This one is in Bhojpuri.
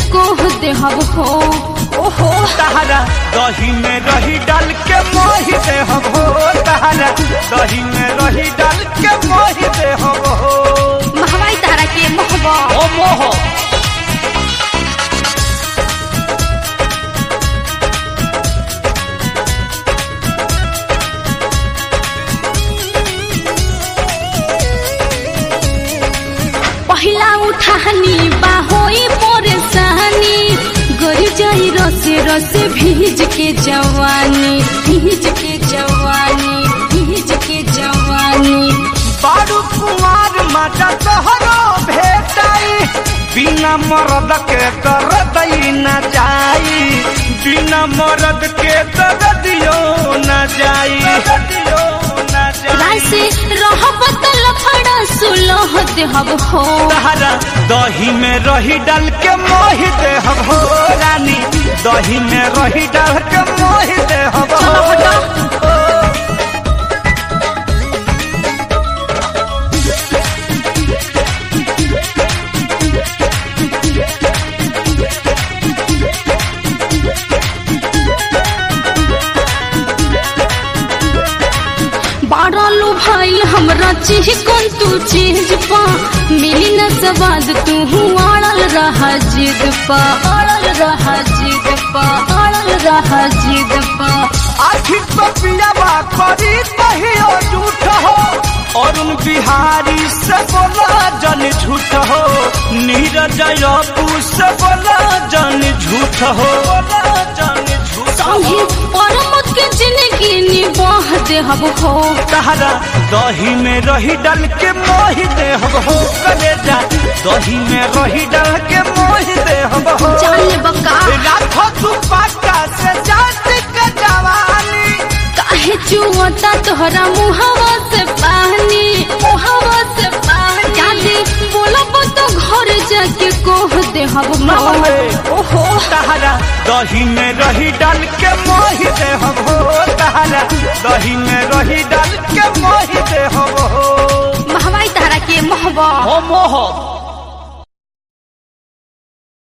कोह दे हब हो। ओहो तहरा दही में रही डाल के मोहि दे हम हो। तहरा दही में रही डाल के मोहि दे हम हो। महवाई तारा के मोहबा ओ मोह पहिला उठानी बाहोई परेशानी गर जाई रसे रसे भीज के जवानी भीज के जवानी भीज के जवानी। बारू कुमार माता तोहरो भेटाई बिना मरद के दर्द न जाई। बिना मरद के दर्दियो न जाई। राय से रहब त लफड़ा सुलह दे हब हो। तहरा दही में रही डाल के मोहि दे हम हो। रानी दही में रही डाल के मोहि दे हम हो। बारलो भाई हमरा चीज कौन तू चीज पा मिली न सवाद तू अड़ल रहा जिद पा अड़ल रहा जिद पा अड़ल रहा जिद पा। आखिर तो पियावा करी कहियो झूठ हो। अरुण बिहारी से बोला जन झूठ हो। नीरज अबू से बोला जन झूठ हो। संगे परमत के जिंदगी निबाह दे हब हो। तहरा दही में रही डाल के मोहि दे हम हो। कलेजा दही में रही डाल के मोहि दे हम हो। जाने बका राखो तू पाका से जात के जवानी। काहे चुवता तोहरा मुहावा से पानी मुहावा से पानी। जाने बोलब तो घर जाके कोह दे हब मोहे। ओहो तहरा दही में रही डाल के मोहि दे हम हो। तहरा दही में रही डाल के मोहि दे हम हो। महवाई तारा के मोहबा ओ मोह